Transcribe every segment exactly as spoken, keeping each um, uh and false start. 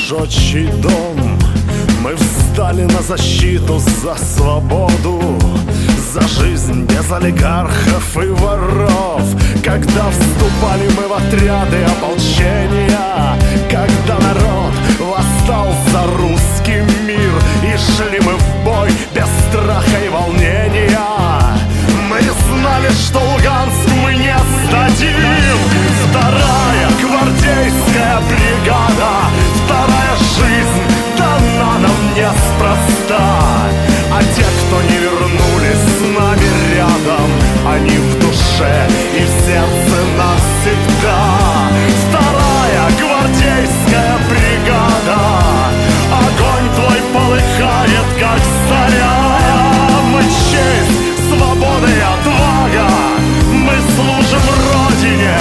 наш отчий дом. Мы встали на защиту за свободу, за жизнь без олигархов и воров. Когда вступали мы в отряды ополчения, когда народ восстал за русский мир, и шли мы в бой без страха и волнения. Мы знали, что Луганск мы не сдадим. Вторая гвардейская бригада, вторая жизнь дана нам неспроста. А те, кто не вернулись с нами рядом, они в душе и в сердце навсегда. Вторая гвардейская бригада, огонь твой полыхает, как заря. Мы честь, свобода и отвага, мы служим Родине,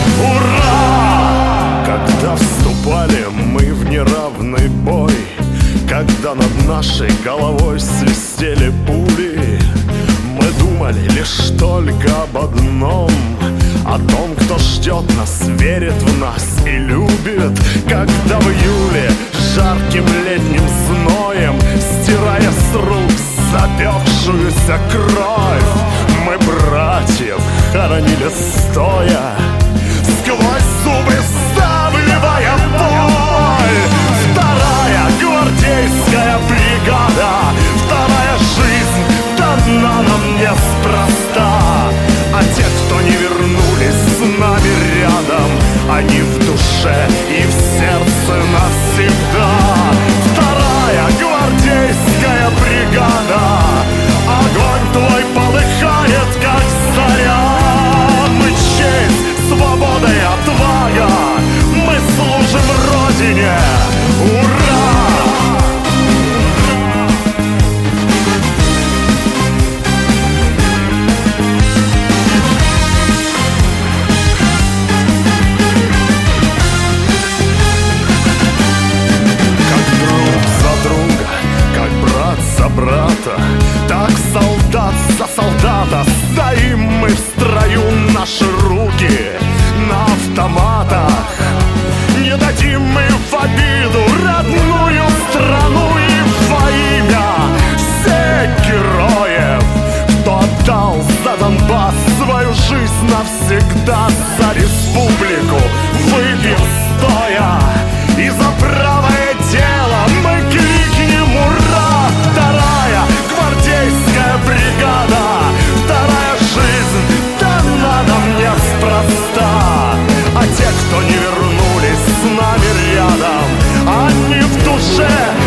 ура! Когда вступали мы в неравный бой, когда над нашей головой свистели пули, мы думали лишь только об одном, о том, кто ждет нас, верит в нас и любит. Когда в июле жарким летним зноем, стирая с рук запекшуюся кровь, мы братьев хоронили стоя, сквозь зубы вдавливая боль. Вторая гвардейская бригада, вторая жизнь дана нам неспроста. А те, кто не вернулись с нами рядом, они в душе и в сердце навсегда. Вторая гвардейская бригада, огонь твой полыхает, как заря. Мы честь, свобода и отвага, мы служим Родине, ура! Брата, так солдат за солдата стоим мы в строю, наши руки на автоматах. Не дадим мы в обиду родную страну и во имя всех героев, кто отдал за Донбасс свою жизнь навсегда. За республику выпьем стоя, и за правое дело мы крикнем ура! Вторая гвардейская бригада, вторая жизнь дана нам неспроста. А те, кто не вернулись с нами рядом, они в душе